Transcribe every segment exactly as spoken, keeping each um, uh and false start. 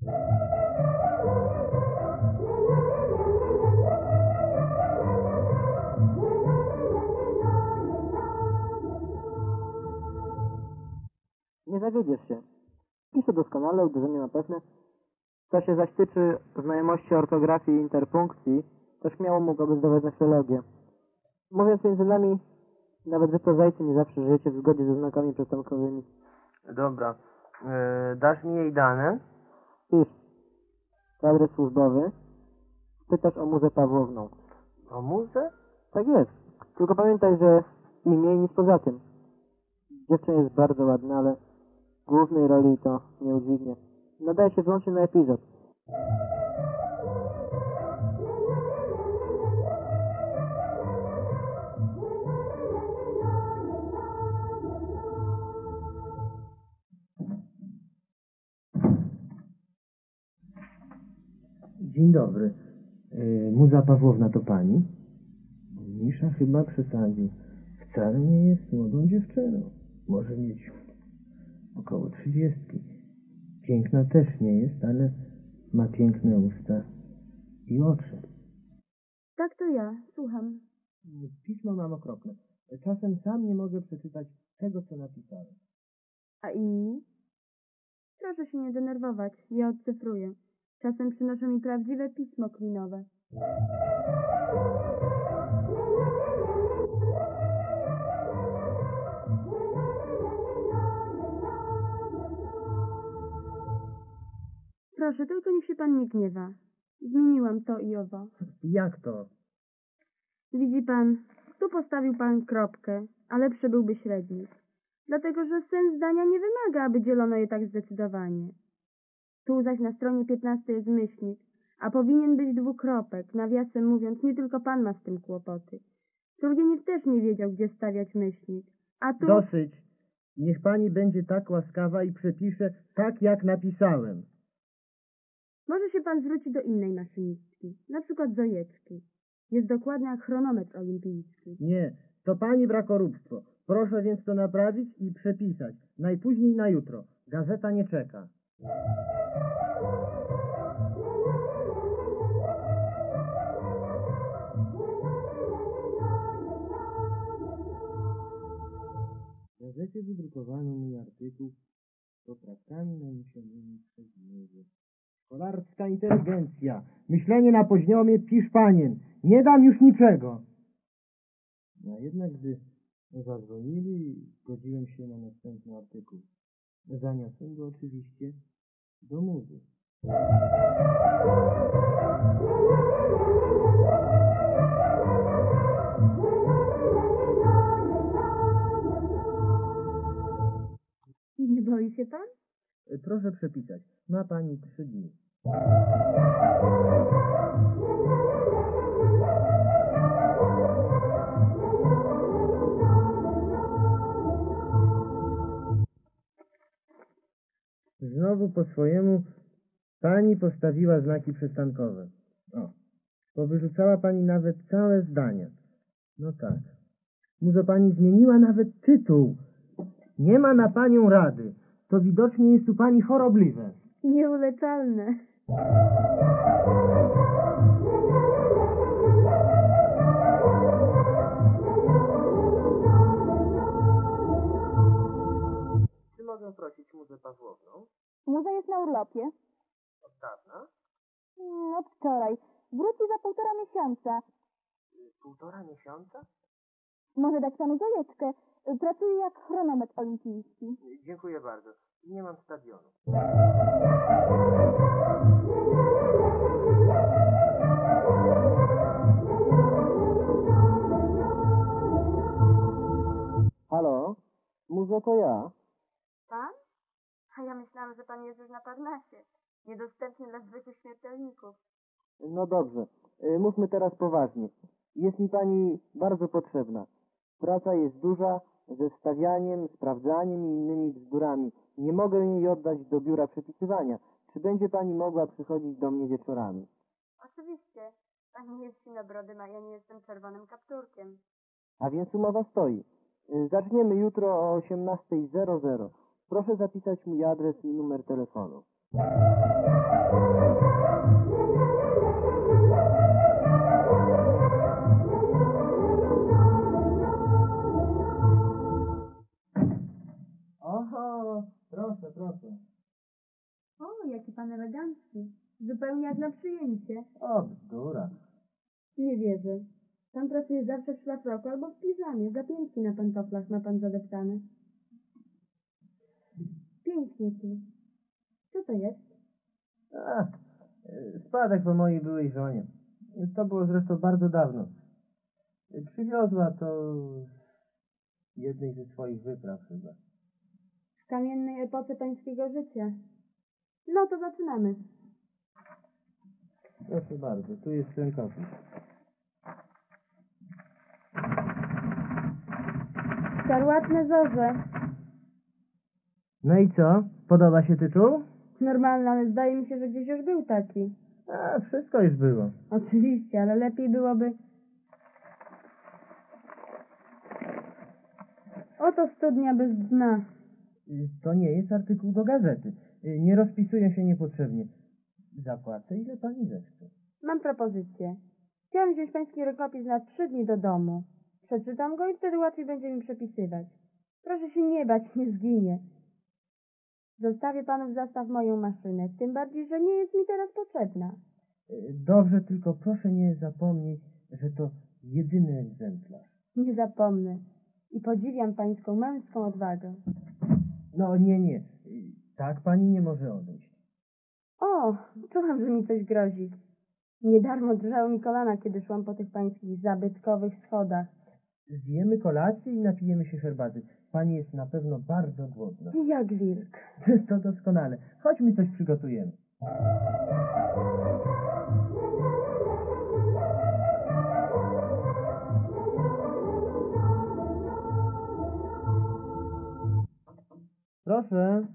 Nie zawiedziesz się. Piszę doskonale, uderzenie ma pewne. Co się zaś tyczy znajomości ortografii i interpunkcji, to śmiało mogłoby zdawać na filologię. Mówiąc między nami, nawet wy prozaicy nie zawsze żyjecie w zgodzie ze znakami przystankowymi. Dobra. Yy, dasz mi jej dane? Pisz. To adres służbowy. Pytasz o Muzę Pawłowną. O muzę? Tak jest. Tylko pamiętaj, że nie mniej nic poza tym. Dziewczyna jest bardzo ładna, ale głównej roli to nie udźwignie. Nadaje się wyłącznie na epizod. Dzień dobry. Yy, Muza Pawłowna to pani? Misza chyba przesadził. Wcale nie jest młodą dziewczyną. Może mieć około trzydziestki. Piękna też nie jest, ale ma piękne usta i oczy. Tak, to ja. Słucham. Pismo mam okropne. Czasem sam nie mogę przeczytać tego, co napisałem. A inni? Proszę się nie denerwować. Ja odcyfruję. Czasem przynoszą mi prawdziwe pismo klinowe. Proszę, tylko niech się pan nie gniewa. Zmieniłam to i owo. Jak to? Widzi pan, tu postawił pan kropkę, a lepszy byłby średnik. Dlatego, że sens zdania nie wymaga, aby dzielono je tak zdecydowanie. Tu zaś na stronie piętnastej jest myślnik, a powinien być dwukropek. Nawiasem mówiąc, nie tylko pan ma z tym kłopoty. Turgeniew też nie wiedział, gdzie stawiać myślnik. A tu... Dosyć. Niech pani będzie tak łaskawa i przepisze tak, jak napisałem. Może się pan zwróci do innej maszynistki, na przykład Zojeczki. Jest dokładny jak chronometr olimpijski. Nie, to pani brakoróbstwo. Proszę więc to naprawić i przepisać. Najpóźniej na jutro. Gazeta nie czeka. W gazecie wydrukowano mój artykuł z poprawkami naniesionymi przez Muzę. Szkolarska inteligencja. Myślenie na poziomie pisz panien. Nie dam już niczego. No jednak gdy zadzwonili, zgodziłem się na następny artykuł. Zaniosłem go oczywiście do Muzy. I nie boi się pan? Proszę przepisać. Ma pani trzy dni. Znowu po swojemu pani postawiła znaki przystankowe. O, powyrzucała pani nawet całe zdania. No tak. Muzo pani zmieniła nawet tytuł. Nie ma na panią rady. To widocznie jest u pani chorobliwe. Nieuleczalne. Czy mogę prosić Muzę Pawłowną? Muza jest na urlopie. Od dawna? Mm, Od wczoraj. Wróci za półtora miesiąca. Półtora miesiąca? Może dać panu Zojeczkę. Pracuje jak chronometr olimpijski. Dziękuję bardzo. Nie mam stadionu. Halo? Muzo, to ja. Pan? A ja myślałam, że pan jest już na Parnasie. Niedostępny dla zwykłych śmiertelników. No dobrze. Y, Mówmy teraz poważnie. Jest mi pani bardzo potrzebna. Praca jest duża, ze stawianiem, sprawdzaniem i innymi bzdurami. Nie mogę jej oddać do biura przepisywania. Czy będzie pani mogła przychodzić do mnie wieczorami? Oczywiście. Pan nie jest sinobrodym, a ja nie jestem czerwonym kapturkiem. A więc umowa stoi. Y, Zaczniemy jutro o osiemnasta zero zero. Proszę zapisać mój adres i numer telefonu. O, jaki pan elegancki. Zupełnie jak na przyjęcie. O, bzdura. Nie wierzę. Pan pracuje zawsze w szlafroku albo w piżamie. Zapiętki na pantoflach ma pan zadeptane. Pięknie tu. Co to jest? A, e, spadek po mojej byłej żonie. To było zresztą bardzo dawno. E, Przywiozła to z jednej ze swoich wypraw chyba. W kamiennej epoce pańskiego życia. No to zaczynamy. Proszę bardzo, tu jest ten kopii. Szarłatne zorze. No i co? Podoba się tytuł? Normalne, ale zdaje mi się, że gdzieś już był taki. A, wszystko już było. Oczywiście, ale lepiej byłoby... Oto studnia bez dna. Y, To nie jest artykuł do gazety. Y, Nie rozpisuję się niepotrzebnie. Zapłacę, ile pani zechce. Mam propozycję. Chciałam wziąć pański rękopis na trzy dni do domu. Przeczytam go i wtedy łatwiej będzie mi przepisywać. Proszę się nie bać, nie zginie. Zostawię panu w zastaw moją maszynę, tym bardziej, że nie jest mi teraz potrzebna. Y, Dobrze, tylko proszę nie zapomnieć, że to jedyny egzemplarz. Nie zapomnę. I podziwiam pańską męską odwagę. No nie, nie. Y, Tak pani nie może odejść. O, czułam, że mi coś grozi. Nie darmo drżały mi kolana, kiedy szłam po tych pańskich zabytkowych schodach. Zjemy kolację i napijemy się herbaty. Pani jest na pewno bardzo głodna. Jak wilk. To doskonale. Chodźmy coś przygotujemy. Proszę.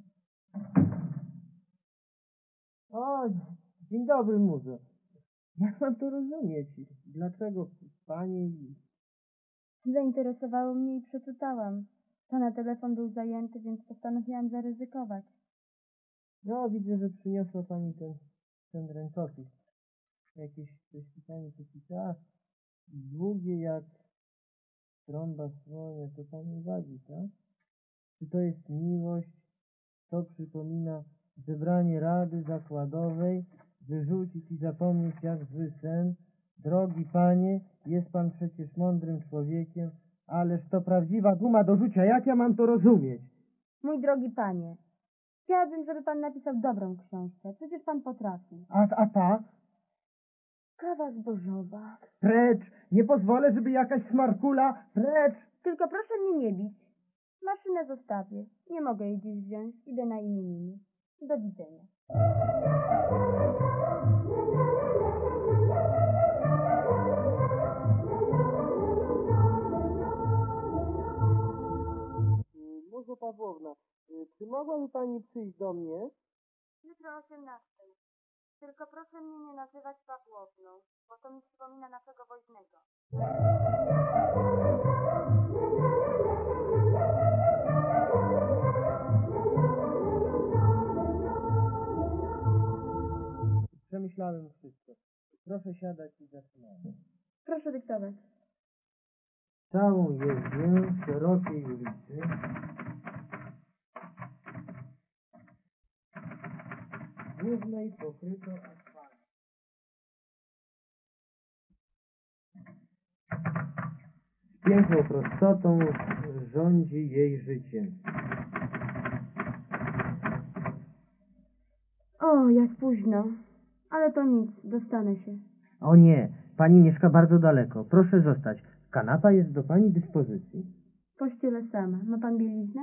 O, dzień dobry, muzo. Jak mam to rozumieć? Dlaczego pani... Zainteresowało mnie i przeczytałam. Pana telefon był zajęty, więc postanowiłam zaryzykować. No, widzę, że przyniosła pani ten, ten rękopis. Jakieś coś pani pisała. Długie jak trąba słonia. To pani uwagi, tak? Czy to jest miłość? To przypomina zebranie rady zakładowej, wyrzucić i zapomnieć jak zły sen. Drogi panie, jest pan przecież mądrym człowiekiem, ależ to prawdziwa guma do rzucia. Jak ja mam to rozumieć? Mój drogi panie, chciałabym, żeby pan napisał dobrą książkę. Przecież pan potrafi. A, a ta? Kawa zbożowa. Precz! Nie pozwolę, żeby jakaś smarkula... Precz! Tylko proszę mnie nie bić. Maszynę zostawię. Nie mogę jej dziś wziąć. Idę na imieniny. Do widzenia. Muzo Pawłowna, czy mogłaby pani przyjść do mnie? Jutro o osiemnastej. Tylko proszę mnie nie nazywać Pawłowną, bo to mi przypomina naszego woźnego. Przemyślałem wszystko. Proszę siadać i zaczynamy. Proszę dyktować. Całą jezdnię szerokiej ulicy głównej pokryto asfaltem. Z piękną prostotą rządzi jej życie. O, jak późno. Ale to nic, dostanę się. O nie, pani mieszka bardzo daleko. Proszę zostać. Kanapa jest do pani dyspozycji. Pościelę sama. Ma pan bieliznę?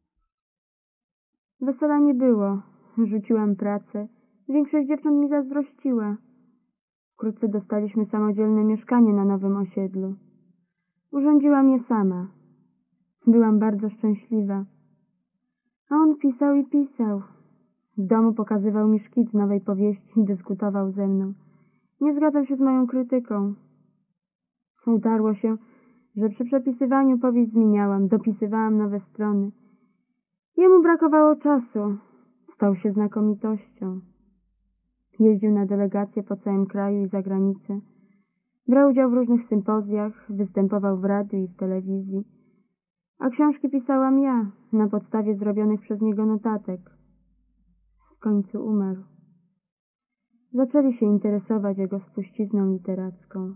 Wesela nie było. Rzuciłam pracę. Większość dziewcząt mi zazdrościła. Wkrótce dostaliśmy samodzielne mieszkanie na nowym osiedlu. Urządziłam je sama. Byłam bardzo szczęśliwa. A on pisał i pisał. W domu pokazywał mi szkic nowej powieści i dyskutował ze mną. Nie zgadzał się z moją krytyką. Utarło się, że przy przepisywaniu powieść zmieniałam, dopisywałam nowe strony. Jemu brakowało czasu. Stał się znakomitością. Jeździł na delegacje po całym kraju i za granicę. Brał udział w różnych sympozjach, występował w radiu i w telewizji. A książki pisałam ja, na podstawie zrobionych przez niego notatek. W końcu umarł. Zaczęli się interesować jego spuścizną literacką.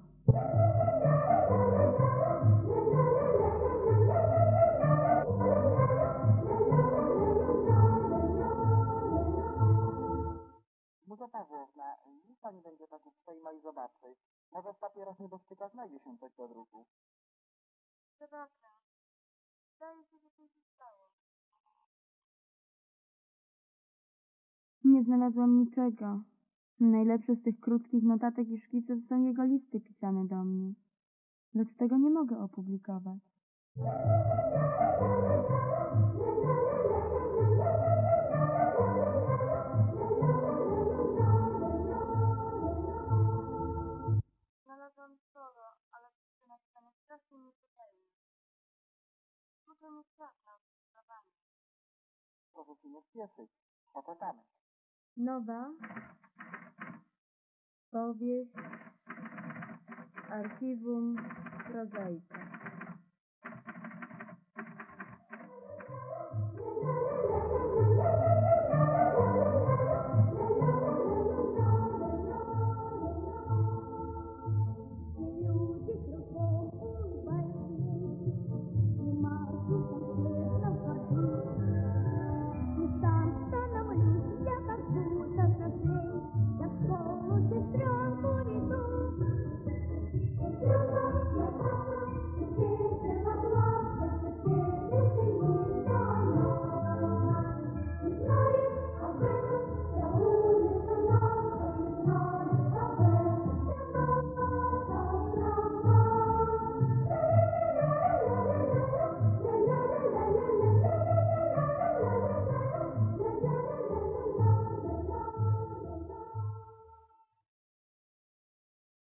Muza Pawłowna, niech pani będzie tak uprzejma i zobaczyć. Może w papierach nieboszczyka znajdzie się coś do druku. Zobaczę. Zdaje się, że coś się stało. Nie znalazłam niczego. Najlepsze z tych krótkich notatek i szkiców są jego listy pisane do mnie. Lecz tego nie mogę opublikować. Znalazłam sporo, ale wszystkie napisane strasznie nieczytelnie. Muszę mieć czas na opublikowanie. Proszę się nie spieszyć. Poczekamy. Nowa powieść Archiwum Prozaika.